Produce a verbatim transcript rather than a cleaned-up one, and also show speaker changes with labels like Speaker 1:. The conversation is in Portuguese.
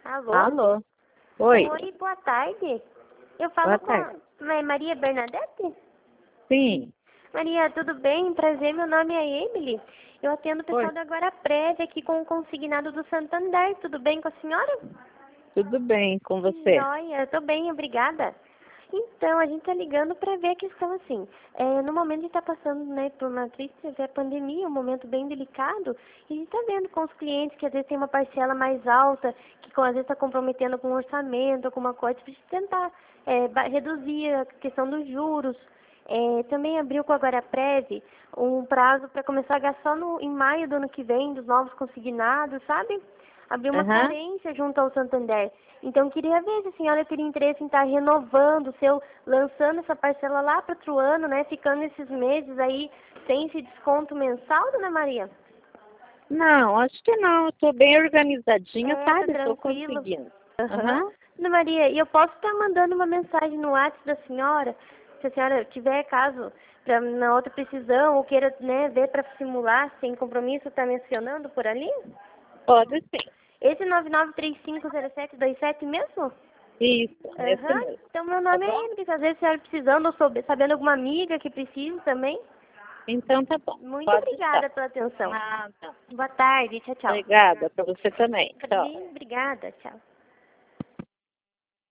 Speaker 1: Alô?
Speaker 2: Alô? Oi.
Speaker 1: Oi, boa tarde. Eu falo
Speaker 2: Boa
Speaker 1: com
Speaker 2: tarde.
Speaker 1: a Maria Bernadette?
Speaker 2: Sim.
Speaker 1: Maria, tudo bem? Prazer, meu nome é Emily. Eu atendo o pessoal
Speaker 2: Oi.
Speaker 1: da Agora Prévia aqui com o consignado do Santander. Tudo bem com a senhora?
Speaker 2: Tudo bem com
Speaker 1: Que
Speaker 2: você?
Speaker 1: joia, eu tô bem, obrigada. Então, a gente tá ligando para ver a questão assim, é, no momento a gente tá passando, né, por uma triste é, pandemia, um momento bem delicado, e a gente tá vendo com os clientes que às vezes tem uma parcela mais alta, que com- às vezes está comprometendo com orçamento, alguma coisa, pra gente tentar é, ba- reduzir a questão dos juros. É, também abriu com a Guaraprev um prazo para começar a gastar no, em maio do ano que vem, dos novos consignados, sabe? Abriu uma
Speaker 2: Aham.
Speaker 1: carência junto ao Santander. Então, queria ver se a senhora teria interesse em estar renovando o seu, lançando essa parcela lá para outro ano, né? Ficando esses meses aí sem esse desconto mensal, dona Maria?
Speaker 2: Não, acho que não. Eu tô bem organizadinha,
Speaker 1: É, tá
Speaker 2: sabe? Tô
Speaker 1: tranquilo.
Speaker 2: conseguindo.
Speaker 1: Aham.
Speaker 2: Aham.
Speaker 1: Dona Maria, e eu posso estar mandando uma mensagem no WhatsApp da senhora, se a senhora tiver caso pra, na outra precisão, ou queira, né, ver para simular, sem compromisso, tá mencionando por ali?
Speaker 2: Pode sim.
Speaker 1: Esse nove nove três cinco zero sete dois sete mesmo?
Speaker 2: Isso, esse
Speaker 1: Aham.
Speaker 2: mesmo.
Speaker 1: Então, meu
Speaker 2: Tá
Speaker 1: nome é
Speaker 2: bom?
Speaker 1: Emily, às vezes a senhora precisando, ou souber, sabendo alguma amiga que precise também.
Speaker 2: Então tá bom.
Speaker 1: Muito
Speaker 2: Pode estar.
Speaker 1: obrigada pela atenção.
Speaker 2: Nada.
Speaker 1: Boa tarde, tchau, tchau.
Speaker 2: Obrigada para você também. Tchau.
Speaker 1: Obrigada, tchau.